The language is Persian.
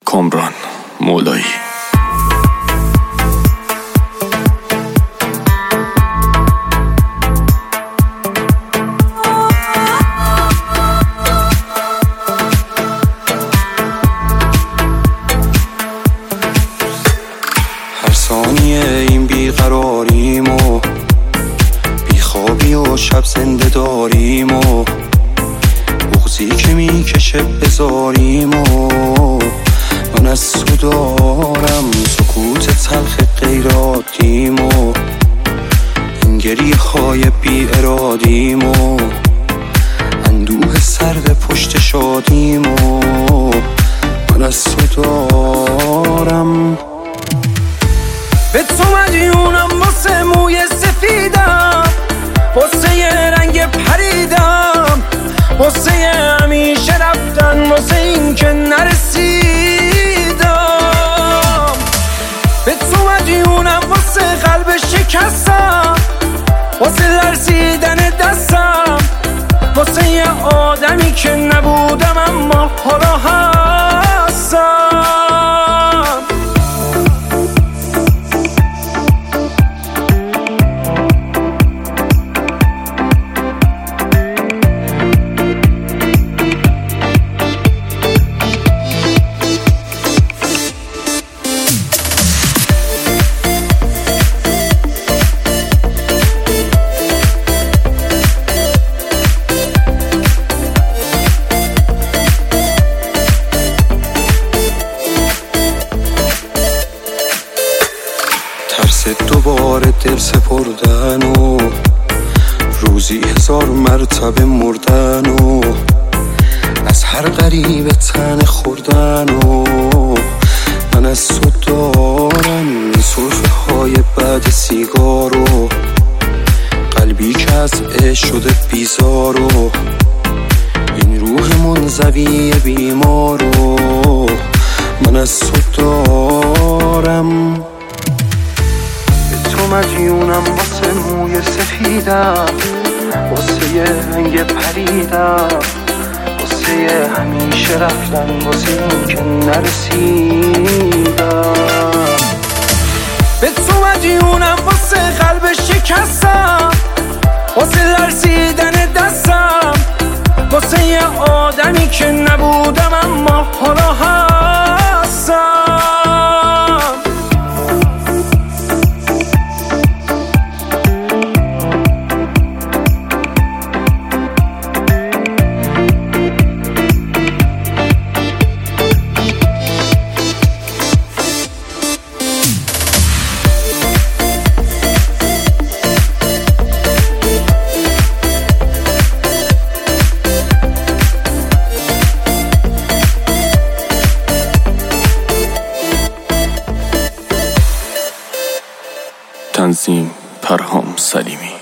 کامران مولایی. هر ثانیه این بیقراریم و بیخوابی و شب زنده داریم و بغضی که میکشه بذاریم و من از تو دارم سکوت تلخ غیر عادیم و این گریه های بی ارادیم و اندوه سرد پشت شادیم و من از تو دارم. به تو مدیونم واسه موی سفیدم، واسه یه رنگ پریدم، واسه یه همیشه رفتن، واسه این که نرسیدم. به تو مدیونم واسه قلب شکستم، واسه لرزیدن دستم، واسه یه آدمی که نبودم اما حالا هستم. ترس دوباره دل سپردن و روزی 1000 مرتبه مردن و از هر غریب تن خوردن و من از تو دارم سرفه های بعد سیگار و قلبی که از عشق شده بیزار و این روح منزوی بیمار و من از تو دارم. تو مدیونم واسه موی سفیدم، واسه یه رنگ پریدم، واسه یه همیشه رفتن، واسه این که نرسیدم. به تو مدیونم واسه قلب شکستم، واسه لرزیدن دستم، واسه یه آدمی که نبودم اما حالا هستم. تنظیم پرهام سلیمی.